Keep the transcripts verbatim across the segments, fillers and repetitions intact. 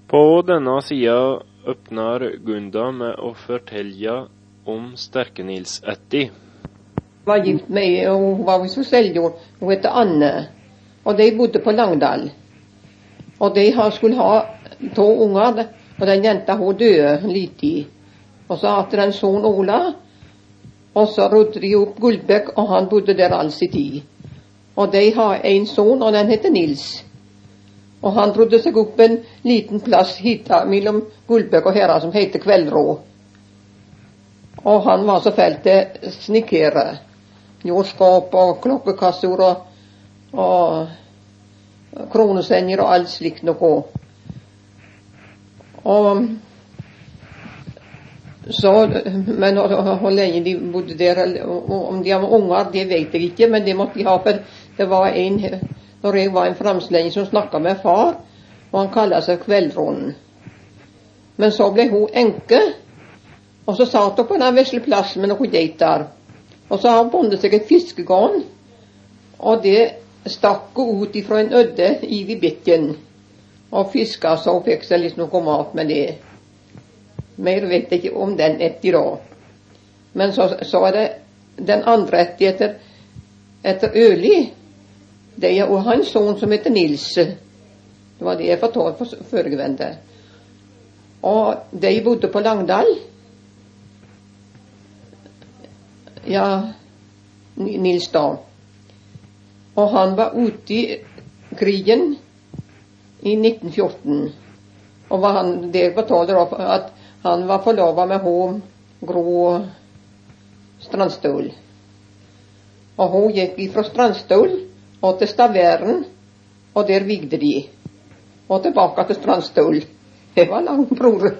På denne sida öppnar Gunda med å fortelle om Sterke-Nils Etti. Var gift med, og hun var så selvgjord. Hun heter Anne, og de bodde på Langdal. Og de skulle ha to unger, og den jenta hun døde litt i. Og så hadde de en son Ola, og så rodde de opp Gullbæk, og han bodde der all sin tid. Og de har en son, og den heter Nils. Og han rodde seg opp en liten plass hit mellom Gullbæk og Hera som heter Kveldrå. Og han var så fælt til snikkere. Jordskap og klokkekassor og, og kronesenger og alt slikt noe. Og så, men hvor lenge de bodde der, om de var unger, det vet jeg ikke, men det måtte de ha, for det var en, når jeg var en framslending som snakket med far, og han kallet seg Kveldrånen. Men så ble hun enke, og så satt hun på den vesle plassen med noen geiter. Og så har hun bundet seg et fiskegarn, og det stakk hun ut ifra en ødde i vid bekken. Og fisket så fikk seg litt noe mat med det. Mer vet jeg ikke om den etter da. Men så, så er det den andre etter, etter, etter Øli. Det er jo hans son som heter Nils. Det var det jeg fortalte på foregående. Og de bodde på Langdal. Ja, Nils da. Og han var ute i krigen i nitten fjorten. Og var han, det fortalte da at han var forlovet med hun Grå Strandstøl. Og hun gikk fra Strandstøl og til Stavern, og der vigde de. Og tilbake til Strandstøl. Det var lang bror.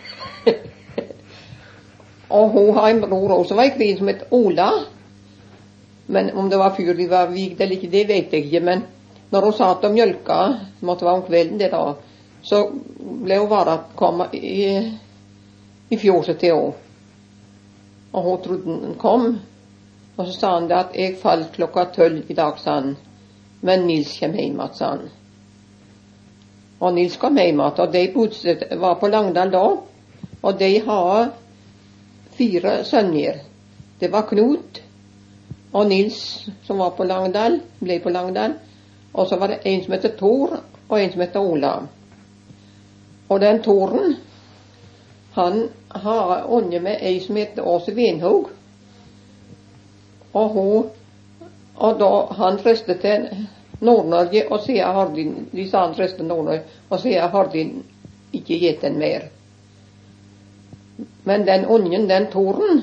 Og hun har en bror også, var i krigen som het Ola. Men om det var før de var vigde eller ikke, det vet jeg ikke. Men når hun satt og mjølka, måtte være om kvelden det da, så ble hun bare kommet i, i fjorset til henne. Og hun trodde den kom. Og så sa han det at jeg falt klokka tølv i dag, sa han. Men Nils kom hjem, sa han. Og Nils kom hjem, og de bodde, var på Langdal da. Og de har fire sønner. Det var Knut og Nils som var på Langdal, ble på Langdal. Og så var det en som heter Tor, og en som heter Ola. Og den Toren, han har unge med ei som heter Åse Venhaug. Og hun, og da han reiste til Nord-Norge, og sier jeg har din, de sa han reiste til Nord-Norge, og sier jeg har din ikke gitt den mer. Men den ungen, den Toren,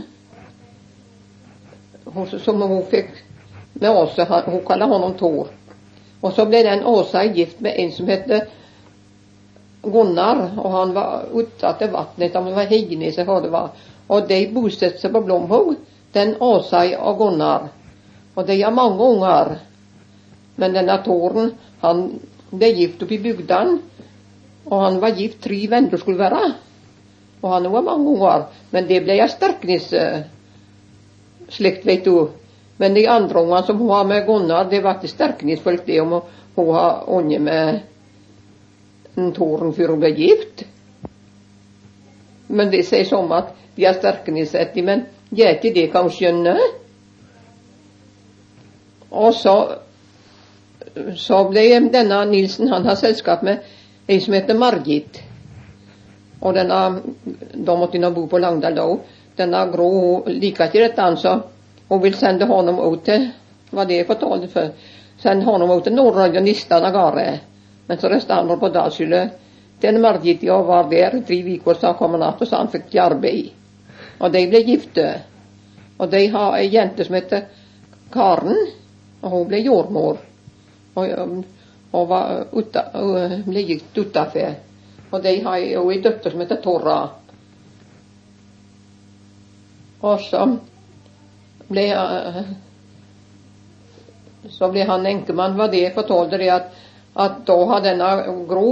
hun, som hun fikk med Åse, hun kaller honom Tor. Og så ble den Åsa gift med en som heter Gunnar, og han var ute til vattnet, han var Hegnes, jeg hørte det var. Og de bosatte seg på Blomhaug, den Åsa og Gunnar. Og de har mange unger. Men denne Toren, han ble gift opp i bygden, og han var gift tre venner skulle være. Og han var mange unger, men det ble jeg Sterke-Nils slekt, vet du. Men de andre ungene som hun har med Gunnar, det var til Sterke-Nils folk, det om hun har unge med en Toren før hun ble gift. Men det sier som at de har Sterke-Nils etter, men jeg er ikke det, kan skjønne. Og så, så ble denne Nilsen, han har selskap med en som heter Margit. Og denne, da måtte hun bo på Langdal da. Denne Grå, hun liker ikke dette, han, så hun vil sende honom ut til, hva det jeg fortalte før, sende honom ut til Nord-Norge og Nistan og Gare. Men så restet han på Dalsjøle. Den Margit jeg var der, tre viker, så kom han natt, og så han fikk til arbeid. Og de ble gifte. Og de har en jente som heter Karen, og hun ble jordmor. Og, og var ute, og ble gift utenfor. Og de har jo en døtter som heter Torra. Og så ble, så ble han enkemann, var det jeg fortalte det, at, at da har denne Grå,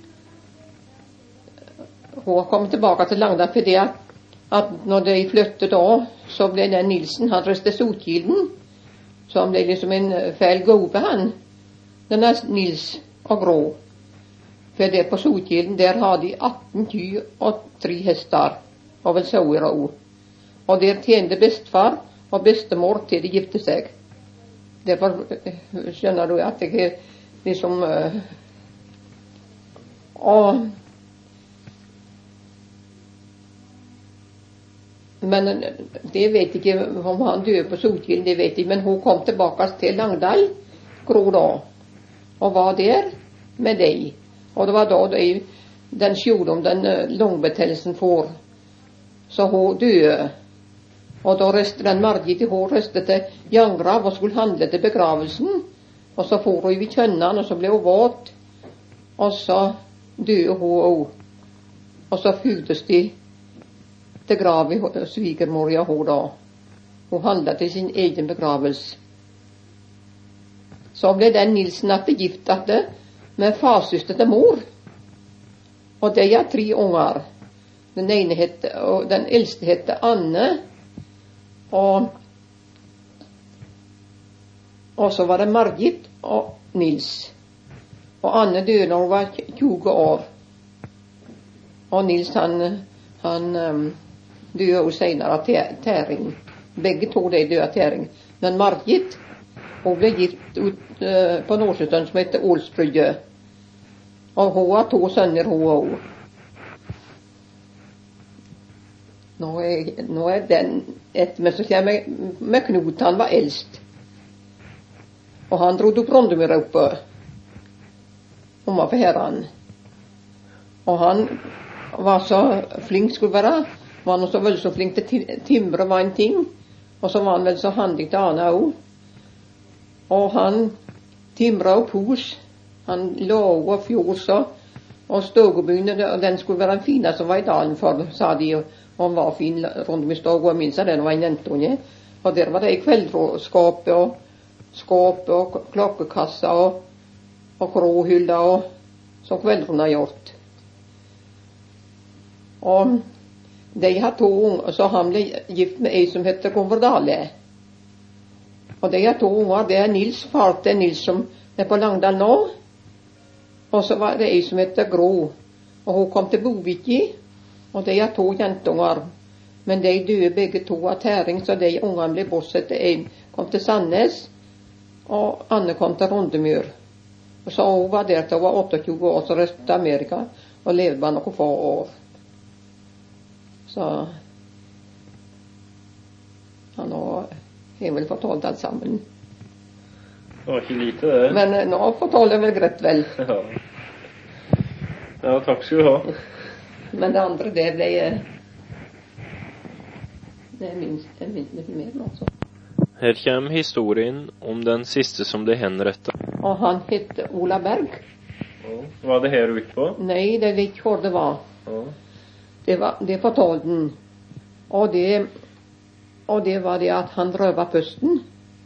hun har kommet tilbake til Langdal, fordi at, at når de flyttet da, så ble den Nilsen, han reiste Sotkilden, så han ble liksom en feil gode han, denne Nils og Grå. For der på Sotkilen, der har de atten kyr og tre hester, og vel sauer òg. Og der tjente bestefar og bestemor til de gifte seg. Derfor skjønner du at jeg er liksom uh, og Men det vet jeg ikke om han døde på Sotkilen, det vet jeg, men hun kom tilbake til Langdal, Gro da, og var der med deg. Og det var da de, den sjukdom, den lungebetennelsen får, så hun døde. Og da reiste den Margit, hun reiste til Jangrav og skulle handle til begravelsen, og så for hun i Kjønnan, og så ble hun våt, og så døde hun òg. Og så fyltes de til grav i svigermor og hun da. Hun handlet til sin egen begravelse. Så ble den Nilsen at det giftet med farsøster til mor. Og de har tre unger. Den ene het, og den eldste het Anne, og og så var det Margit og Nils. Og Anne døde når hun var tjue år. Og Nils han, han um, døde jo senere av tæring. Begge to de døde av tæring. Men Margit, hun ble gift ut uh, på Nordsjøen som heter Ålsbrygge. Og hun har to sønner, hun òg. Nå er, nå er den etter meg, så kommer jeg med Knut, han var eldst. Og han dro til Brondemyr oppe, om å få herren. Og han var så flink skulle være, var han så veldig så flink til timbre var en ting, og så var han vel så handig til Ane òg. Og han timbre opp hus, han lå og fjorsa, og stågebygden, og den skulle være den fine som var i dalen for, sa de, og han var fin rundt med ståg, og jeg minns at den var en jentunge. Og der var det i kveldskapet, og skåpet, og klokkekassa, og, og krohylla, og som kveldrene har gjort. Og de har to unger, så han ble gift med ei som heter Gonverdale. Og de har to unger, det er Nils, far til Nils som er på Langdal nå. Og så var det ei som heter Gro, og hun kom til Boviki, og de har to jentunger. Men de døde begge to av tæring, så de ungene ble bortsett. En kom til Sandnes, og Anne kom til Rondemyr. Og så hun var der til hun var otteogtjue år, så reiste til Amerika, og levde bare noen få år. Så han har vel fortalt alt sammen. Det var ikke lite det. Men nå fortalte jeg vel greit vel. Ja. Ja, takk skal du ha. Men det andre, det ble det er minst, det er minst litt mer nå, så. Her kommer historien om den siste som ble henrettet. Og han het Ola Berg. Ja. Var det her ute på? Nei, det vet ikke hvor det var. Ja. Det, var, det fortalte han. Og det, og det var det at han røva pusten.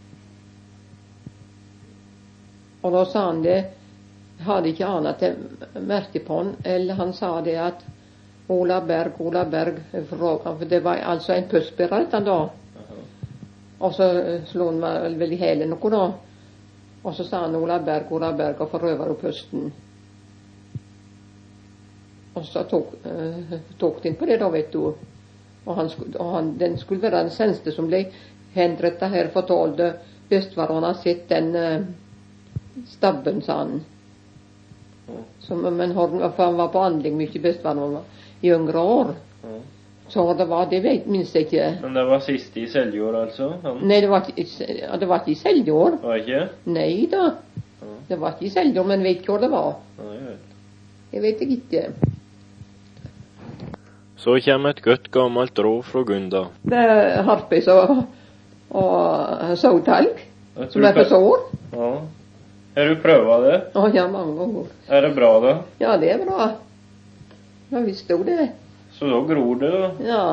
Og da sa han det, hadde ikke annet til merke på han, eller han sa det at Ola Berg, Ola Berg, for det var altså en pustbærer han da. Og så slo han meg vel i hælen noe da. Og så sa han Ola Berg, Ola Berg, og forrøver opp pusten. Og så tok, uh, tok den på det da, vet du. Og, han, og han, den skulle være den seneste som ble henrettet her, fortalte bestefar, han har sett den uh, stabben, sa han. Som, men han var på andling mye bestefar når han var i yngre år. Ja. Så det var, det vet minst jeg ikke. Men det var siste i Seljord, altså? Han... Nei, det var ikke, det var ikke i Seljord. Var ikke? Nei da. Ja. Det var ikke i Seljord, men vet ikke hvor det var. Ja, jeg vet. Jeg vet ikke. Så kommer et godt gammelt råd fra Gunda. Det er harpis og, og sautalg, som er for sår. Ja. Har du prøvet det? Å ja, mange ganger. Er det bra da? Ja, det er bra. Ja, visst jo det. Så da gror det da? Ja.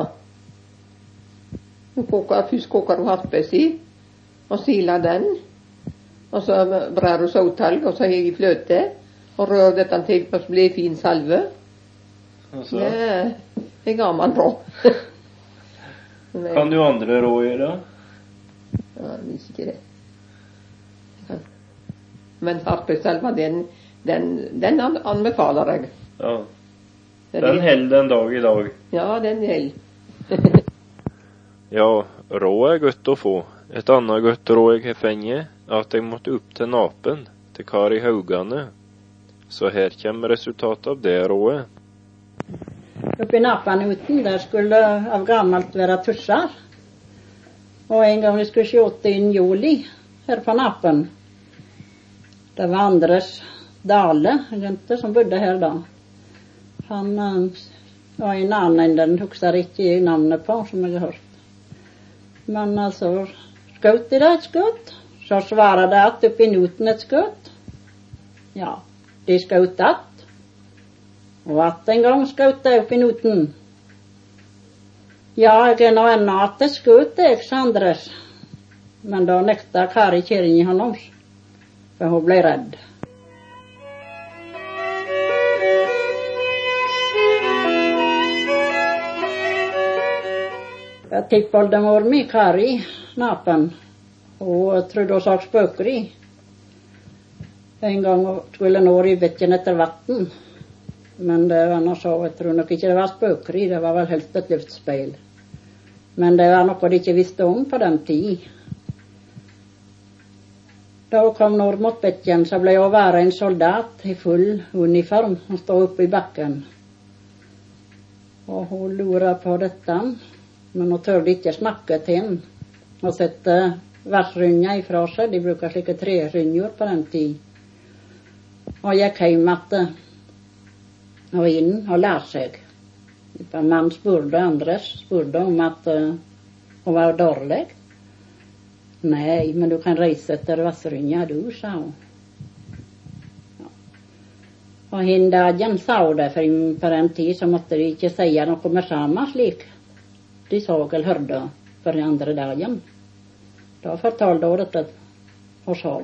Du koker, først koker du harpis i, og siler den, og så brer du sautalg, og så har jeg fløte, og rør dette til, og så blir det fin salve. Altså. Ja, det er gammel råd. Kan du andre råd gjøre? Ja, jeg visste ikke det. Men harpesalva, den, Den, den an, anbefaler jeg. Ja. Den held den dag i dag. Ja, den held. Ja, råd er godt å få. Et annet godt råd jeg har fengt, er at jeg måtte opp til Napen, til Kari Haugane. Så her kommer resultatet av det rådet. Oppe i Napenuten, der skulle av gammelt være tusser. Og en gang vi skulle skjåte inn juli her på Napen. Det var Andres Dale, jente, som bodde her da. Han var en annen enn den, husker ikke navnet på, som jeg har hørt. Men altså, skjøt de det et skutt, så svaret det at oppe i Noten et skutt. Ja, de skjøt at. Og at en gang skjøt det oppe i Noten. Ja, jeg er nå ennå at det skjøt jeg, sa Andres. Men da nekta Kari kjeringen hans, for hun ble redd. Jeg tippoldemor mi, Kari Napen, og trodde hun sa spøkeri. En gang skulle nå i bekken etter vatten, men det var noe så, jeg tror nok ikke det var spøkeri, det var vel helst et luftspeil. Men det var noe de ikke visste om på den tid. Da hun kom nord mot bekken, så ble hun være en soldat i full uniform, hun stod oppe i bakken. Og hun lurer på dette, men hun tørde ikke snakke til henne. Hun sette versrynja ifra seg, de bruker slike trerynjor på den tid. Og gikk hjem etter, og inn og lær seg. En mann spurte Andres, spurte om at uh, hun var dårlig. Nei, men du kan reise etter versrynja, du, sa hun. Ja. Og hin dagen sa hun det, for på den tid så måtte de ikke si noe med samme slik. De så eller hørte for den andre dagen. Da fortalte hun dette og så.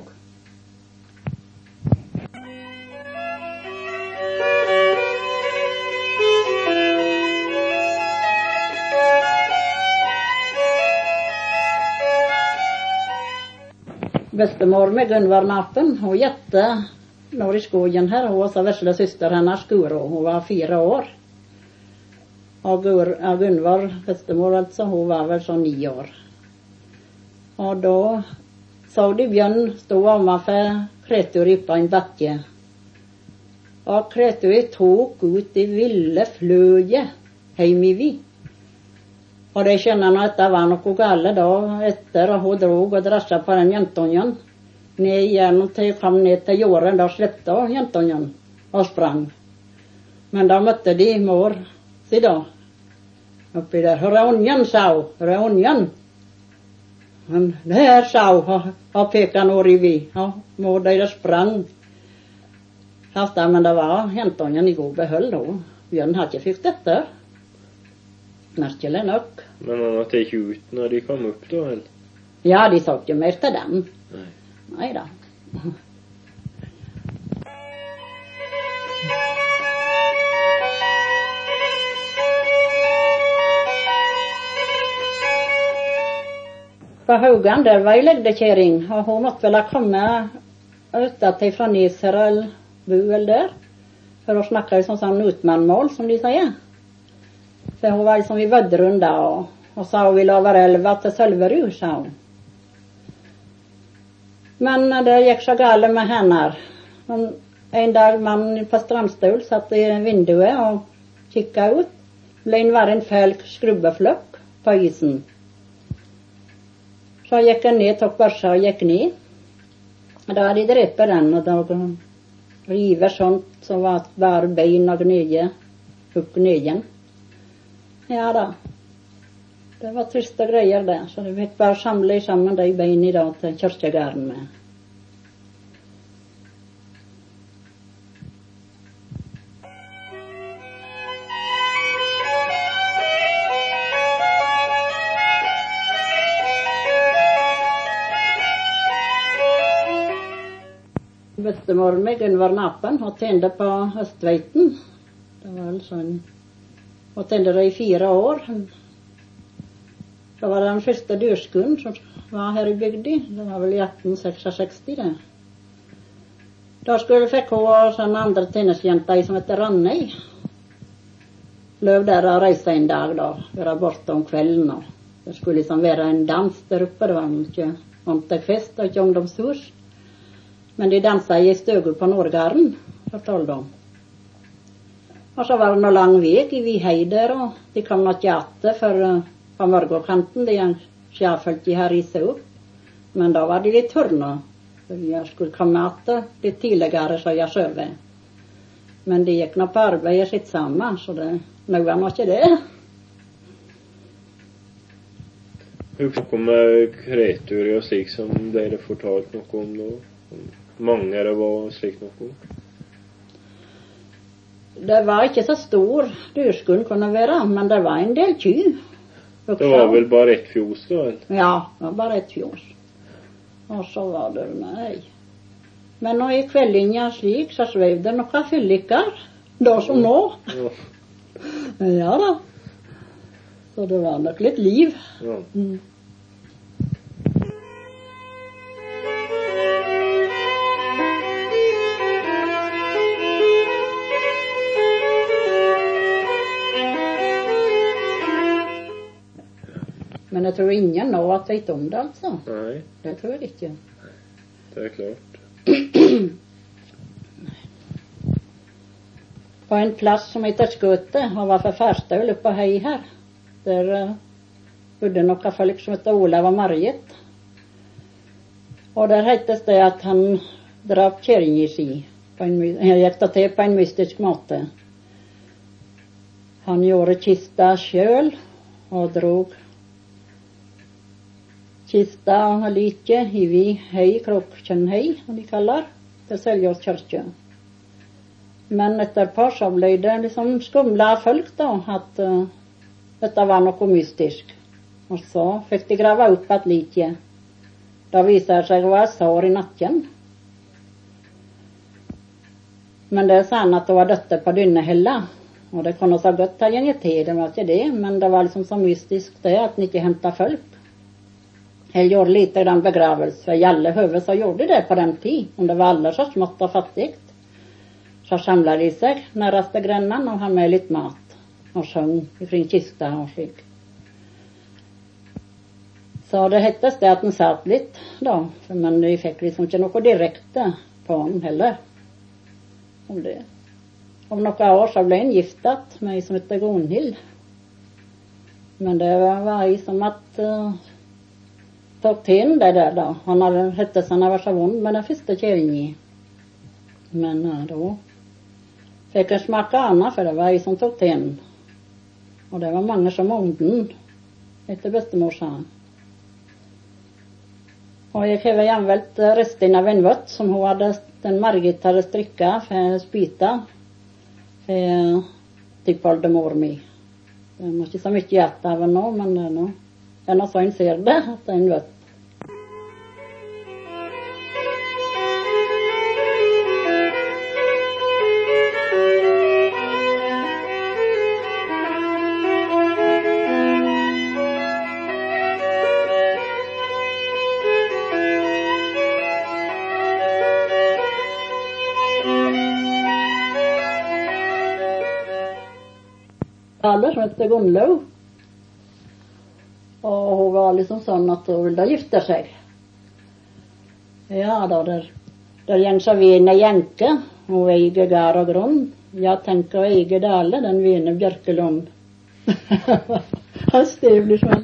Bestemor med Gunvar Napen, hun gjette når i skogen her, hun var så vesle søster hennes Guro, hun var fire år. Og Gunvar, bestemor altså, hun var vel så ni år. Og da så de bjørn stå ovenfor Kreturi på en bakke. Og Kreturi tok ut de ville fløye hjem i vi. Og de skjønner nå at det var noe gale da, etter at hun drog og drasset på den jentungen. Ned igjennom til hun kom ned til jorden, da slepte hun jentungen og sprang. Men da møtte de mor si da. Oppi der, hør er ungen, sa hun, hør er ungen. Men der, sa hun, og pekte nord i vi. Og mor deres sprang. Men det var jentungen i god behold da. Bjørn hadde ikke fikk dette. Merkelig nok. Men han har tatt ut når de kom opp da, eller? Ja, de sa ikke mer til dem. Nei. Neida. På Haugan der var ei legdekjæring, og hun måtte vel ha kommet utentil fra Neser eller Buel der, for å snakke i sånn sånn utmannmål, som de sier. For hun var liksom i Vødrund da, og, og sa hun ville over elva til Sølverud, sa hun. Men det gikk så gale med henne. En dag mannen på strandstol satt i vinduet og kikket ut. Ble en være en fæl skrubbefløkk på isen. Så gikk han ned, tok børsa og gikk ned. Og da hadde de drepet den, og da river sånt som var bare bein og gnøye, opp gnøyen. Ja da, det var triste greier det, så de fikk bare samle sammen de bein i dag til kyrkjegården med. Bestemor med Gunvar Napen, hun tjente på Østveiten. Det var vel sånn. Hun tjente det i fire år. Det var den første dyrskuen som var her i bygden. Det var vel i atten sekstiseks det. Da skulle fikk hun og sånn andre tjenestejenta som heter Rannei. Løv der og reise en dag da, være borte om kvelden. Og det skulle liksom være en dans der oppe, det var ikke ordentlig fest og ikke ungdomshus. Men de danset i støgel på Nordgarden, fortalte de. Og så var det noe lang vei i vi hei der, og de kom nok ikke atte for uh, på morgenkanten, de skjærfølte her i seg opp. Men da var de litt tørne. Jeg skulle komme atte litt tidligere, så jeg søve. Men de gikk nå på arbeidet sitt sammen, så det nå var nok ikke det. Hvor kommer kreaturer og slik som dere fortalt noe om nå? Mange det var slik noe? Det var ikke så stor dyrskudd kunne være, men det var en del kyr. Det var vel bare ett fjos da? Ja, det var bare ett fjos. Og så var det, nei. Men nå i kveldlinja slik, så svev det noen fylliker, da som nå. Ja. Ja da. Så det var nok litt liv. Ja. Mm. Men jeg tror ingen nå at vet om det, altså. Nei. Det tror jeg ikke. Det er klart. På en plass som heter Skøte, og var for Færstøl oppe hei her, der uh, bodde noen folk som heter Olav og Margit. Og der hettes det at han drap kjerringa si. Han gikk det til på en mystisk måte. Han gjorde kista sjøl og drog kista og like i vi hei, Kråkjønnhei, som de kaller, til Seljås kyrkje. Men etterpå så ble det liksom skumla folk da, at uh, dette var noe mystisk. Og så fikk de grave opp et like. Da viser det seg å være sår i nakken. Men det er sant at det var døtte på Dynnehella. Og det kunne så godt ha gjenget til, det var ikke det, men det var liksom så mystisk det at den ikke hentet folk. Jeg gjorde lite i den begravelse, for i alle høve så gjorde de det på den tid, om det var alle så smått og fattigt. Så samlet de seg nærmeste grennen og hadde med litt mat, og søng i fri kista og slik. Så det hettes det at den satt litt da, men de fikk liksom ikke noe direkte på den heller, om det. Om noen år så ble han giftet med en som heter Gunhild. Men det var en som at... Uh, tok til det der da. Han hadde hette seg han var så vond med den første kjeringen. Men uh, da fikk jeg smake annet, for det var jeg som tok til. Og det var mange som ånden, etter bestemor sa. Og jeg har gjenvelt resten av en vøtt som hun hadde, den Margit hadde strikket for spyta for tippoldemor mi. Det var ikke så mye hjerte av nå, men det er nå. Det er noe så en ser det, at det er en vøtt. Alle som heter Gunnlaug. Og hun var liksom sånn at hun ville gifte seg. Ja, da der, der gjeng så vine jenke, hun eier gard og grunn. Jeg tenker å eie dale, den vine Bjørkelund. Han stevlig sånn.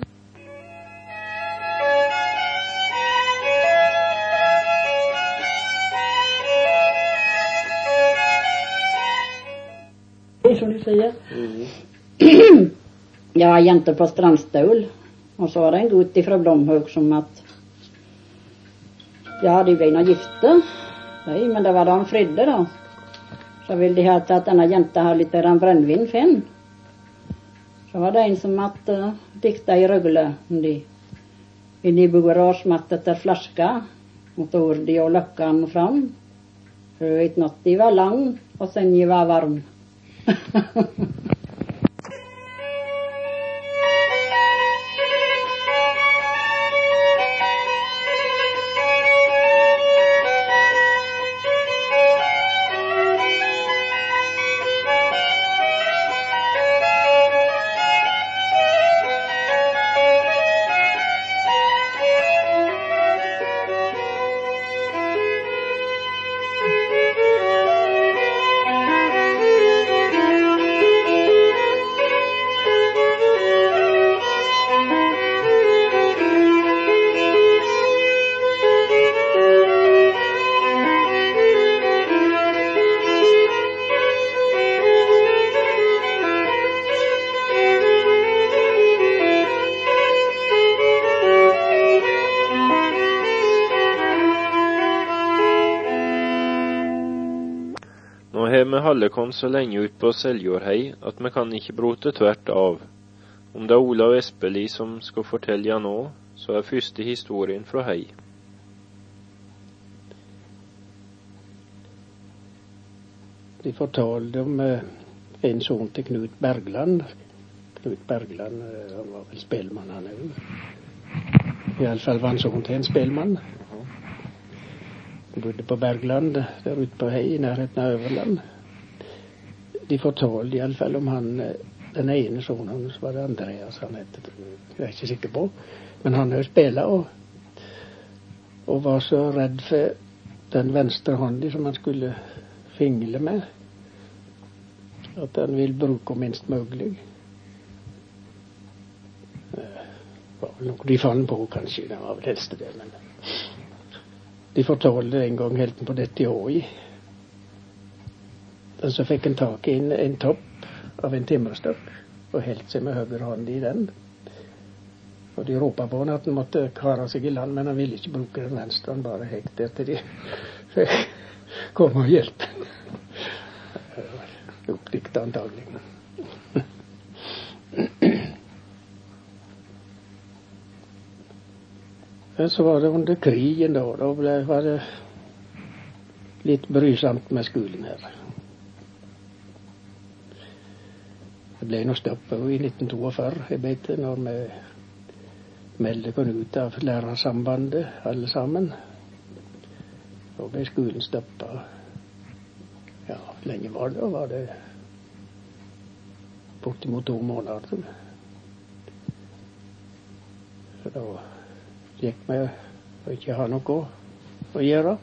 Som de sier. Mm-hmm. Jeg var jente på Strandstøl. Og så var det en gutt fra Blomhaug som at ja, de ble nå gifte. Nei, men det var da han fridde da. Så ville de ha til at denne jenta har litt brennvin finn. Så var det en som at uh, dikta i røgle de inni bordet og smatt etter flaska og tog de og løkka han fram. Røyt natt de var lang og sen de var varm. med Hallekon så lenge ut på Seljordhei at vi kan ikke brote tvert av. Om det er Olav Espelid som skal fortelle nå, så er første historien fra hei. De fortalte om eh, en son til Knut Bergland. Knut Bergland, eh, han var vel spelmann han er jo. I alle fall var han son til en spelmann. Han bodde på Bergland, der ute på hei, i nærheten av Øverland. De fortalte i alle fall om han, den ene sonen, så var det Andreas han het, jeg er ikke sikker på. Men han har jo spillet og, og var så redd for den venstre hånden som han skulle fingle med, at han vil bruke minst mulig. Det var vel noe de fant på, kanskje, det var vel helst det, men de fortalte en gang helt på dette i år i. Og så fikk han tak i en, en topp av en timmerstokk og helt seg med høyre hånd i den. Og de ropet på han at han måtte kvare seg i land, men han ville ikke bruke den venstre, han bare hekk der til de fikk komme og hjelpe. Oppdiktet antagelig. Så var det under krigen da, da ble, var det litt brysomt med skolen her. Det ble noe stopp i nitten fyrto, jeg vet det, når vi meldte oss ut av lærersambandet, alle sammen. Da ble skolen stoppet. Ja, lenge var det, da var det bortimot to måneder. Så da gikk vi og ikke ha noe å gjøre.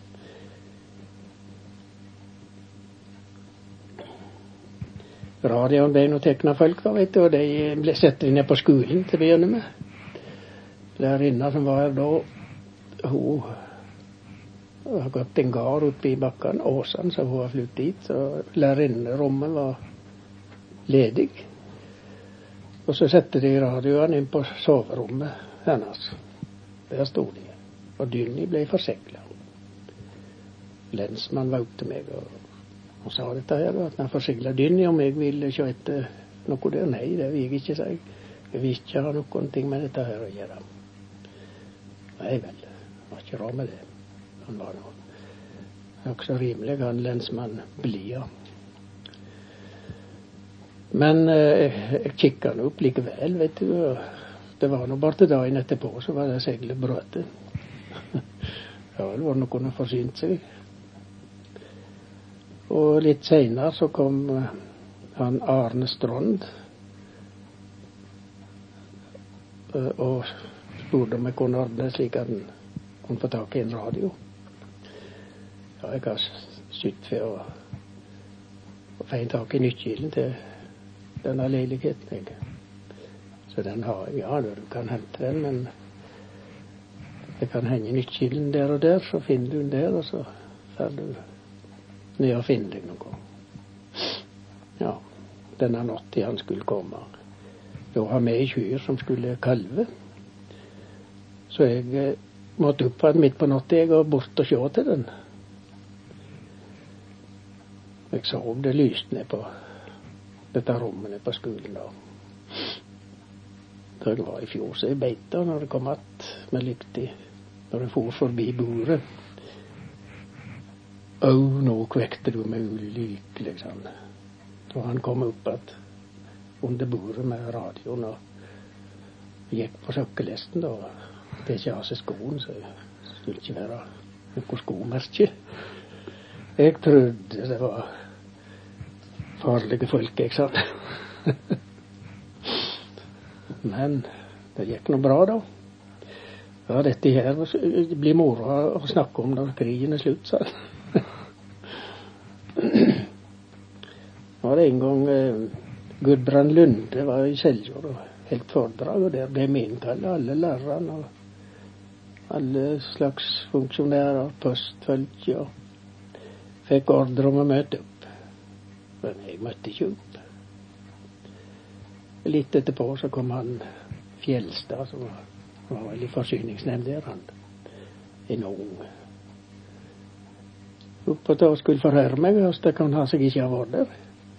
Radioen ble noe tekna folk, da, vet du, og de ble sett ned på skolen til å begynne med. Lærerinna som var her da, hun har gått en gard oppe i bakken, Åsan, så hun har flyttet dit, så lærerinnerommet var ledig. Og så sette de radioen inn på soverommet hennes. Der stod de, og Dynni ble forseglet. Lensmann vågte meg, og han sa dette her, at han forseglet Dynni, om jeg ville ikke etter noe der. Nei, det vil jeg ikke si. Jeg vil ikke ha noen ting med dette her å gjøre. Nei vel, det var ikke råd med det. Han var nå også rimelig, han lensmann Blia. Men eh, jeg kikket han opp likevel, vet du, og det var nå bare til dagen etterpå, så var det seglet brøtet. Ja, det var noe å forsynt seg. Og litt senere så kom uh, han Arne Strond uh, og spurte om jeg kunne ordne slik at han kunne få tak i en radio. Ja, jeg har sytt for å, å få en tak i nyttkilen til denne leiligheten, jeg. Så den har jeg, ja, du kan hente den, men jeg kan henge nyttkilen der og der, så finner du den der, og så får du ned og finne deg noe. Ja, denne natten han skulle komme. Da har vi kyr som skulle kalve. Så jeg eh, måtte opp midt på natten, jeg, og bort og se til den. Jeg så det lyste ned på dette rommet ned på skolen da. Da jeg var i fjor, så jeg beita når det kom att med lykti, når jeg for forbi bordet. Å, nå kvekte du meg ulykkelig, sånn. Og han kom opp at under bordet med radioen og gikk på søkkelesten da. Det er ikke av seg skoen, så det skulle ikke være noe skomerke. Jeg trodde det var farlige folk, jeg sa. Men det gikk noe bra da. Ja, dette her blir moro å snakke om når krigen er slutt, sa han. Var det en gang eh, Gudbrand Lunde var i Seljord og helt foredrag, og der ble vi innkallet, alle lærerne og alle slags funksjonærer, postfolk, ja. Fikk ordre om å møte opp. Men jeg møtte ikke opp. Litt etterpå så kom han Fjellstad, som var, var vel i forsyningsnevnd der, han. En ung opp og ta og skulle forhøre meg, og det kan ha seg ikke ha vært der.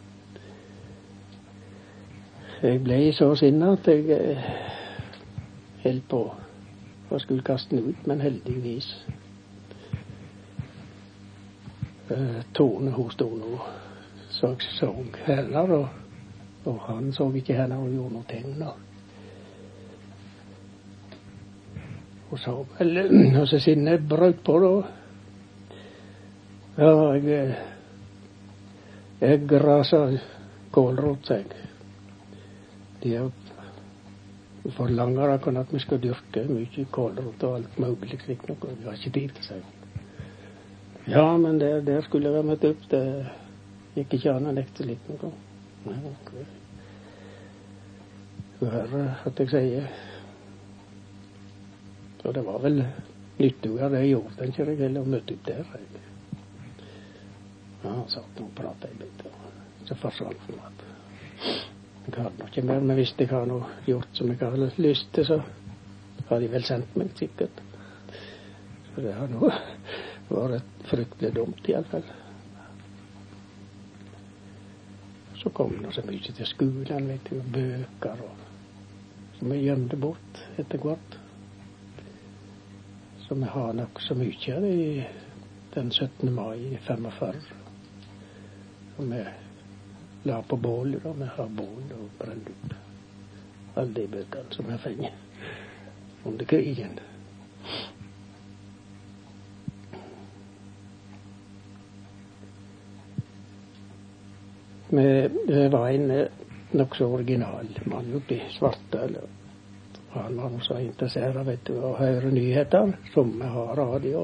Jeg ble så sinna at jeg eh, held på og skulle kaste den ut, men heldigvis eh, Tone hos Tone så, så henne, og, og han så ikke henne og gjorde noe ting. Og så, eller, og så sinnet brøt på da. Ja, jeg, jeg grasa kålrot, sa jeg. De er forlanger akkurat at vi skal dyrke mye kålrot og alt mulig slik noe. Vi har ikke tid til seg. Ja, men der, der skulle jeg ha møtt opp. Det gikk ikke an å nekte litt noe. Nei, ok. Du hører at jeg sier. Og det var vel nyttig av det jeg gjorde, den ikke jeg heller møtte opp der. Jeg. Ja, han satt og pratet en litt, og så forsvant for meg. Jeg hadde nok ikke mer, men hvis jeg har noe gjort som jeg hadde lyst til, så har de vel sendt meg sikkert. Så det har nå vært fryktelig dumt i alle fall. Så kom det så mye til skolen, vet du, bøker og som jeg gjemte bort etter hvert. Så vi har nok så mye av det i den syttende mai femogfyrre. Og vi la på bål, og vi har bål og brent opp alle de bøkene som vi har funnet under krigen. Det var en nok så original mann oppe i Svartdal. Han var så interessert vet du, å høre nyheter, som vi har radio.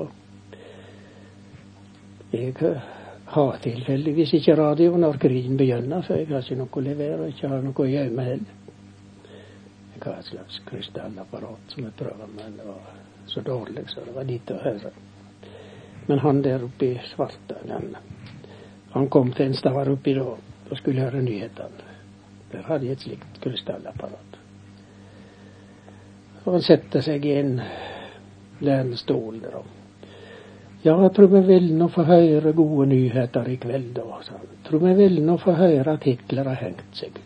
Jeg har tilfeldigvis ikke radio når krigen begynner, så jeg har ikke noe å levere, ikke har noe å gjøre med heller. Jeg har et slags krystallapparat som jeg prøver med, det var så dårlig, så det var litt å høre. Men han der oppe i Svartdal, han, han kom til en stad oppi da, og skulle høre nyhetene. Der hadde jeg et slikt krystallapparat. Og han sette seg i en lænestol der. Ja, jeg tror vi vil nå få høre gode nyheter i kveld da, sa han. Jeg tror vi vil nå få høre at Hitler har hengt seg.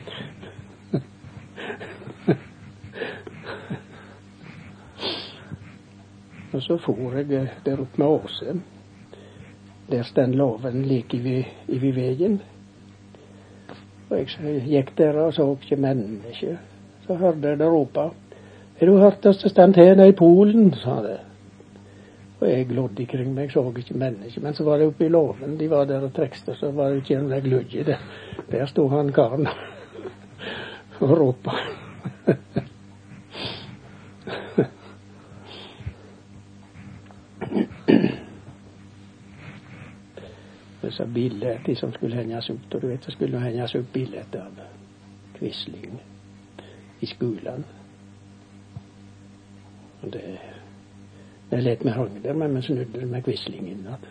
Og så for jeg der opp med Åse. Der stand loven like i, i veien. Og jeg gikk der og så ikke mennesker. Så hørte jeg det ropa. Har du hørt at det stand her i Polen, sa det. Og jeg glodde ikring meg, så ikke mennesker. Men så var det oppe i låven, de var der og trekste, så var det ikke en vei glødje der. Der stod han karen og råpa. Disse bilder, de som skulle henges opp, og du vet, så skulle henges opp bilder av Quisling i skolen. Og det, jeg let meg hang der, men vi snudde med Quisling innad.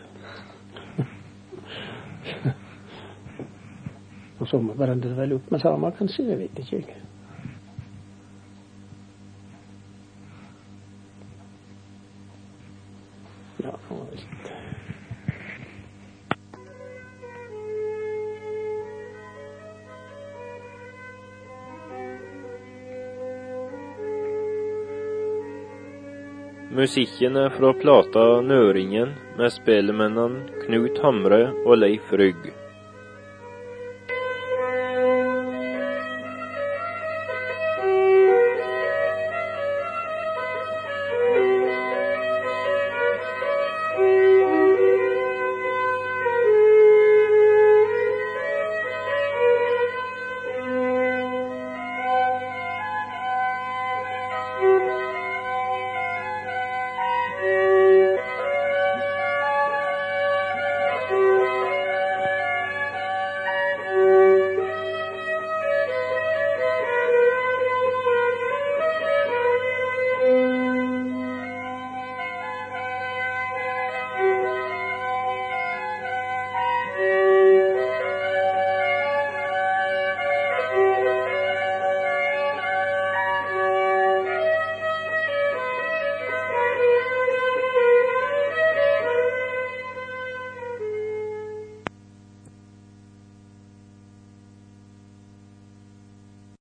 Og så brente det vel opp med samme, kanskje, jeg vet ikke. Ja, det var litt. Musikken er fra plata Nøringen med spelemennene Knut Hamre og Leif Rygg.